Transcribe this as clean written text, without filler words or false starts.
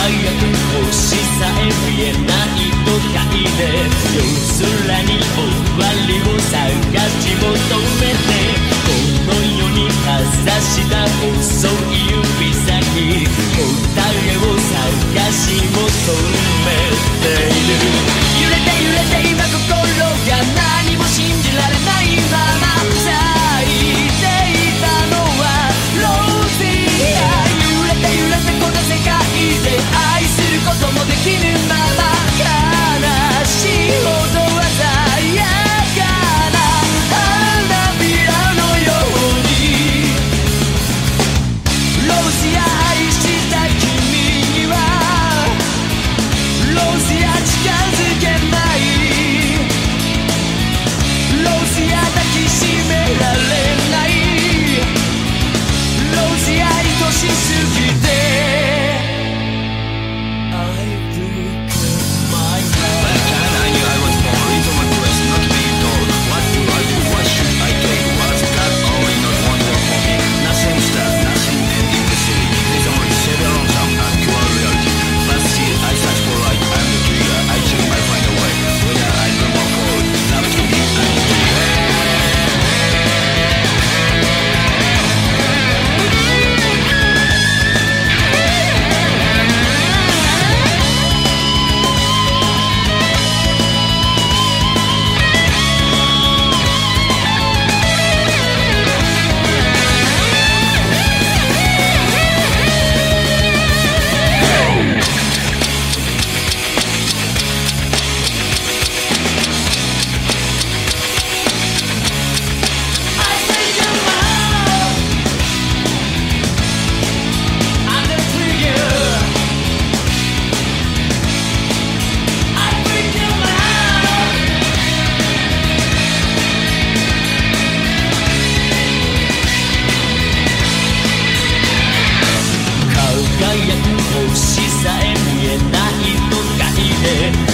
く星さえ見えない都会で夜空に終わりを探し求めてこの世にかざした細い指先答えを探し求めている揺れて揺れて今心が何も信じられないまま咲いていたのはロージア揺れて揺れてこの世界で愛することもできぬまま悲しいほど鮮やかな花びらのようにロージア愛した君にはロージア近づけないロージア抱きしめられないロージア愛しすぎて星さえ見えない都会で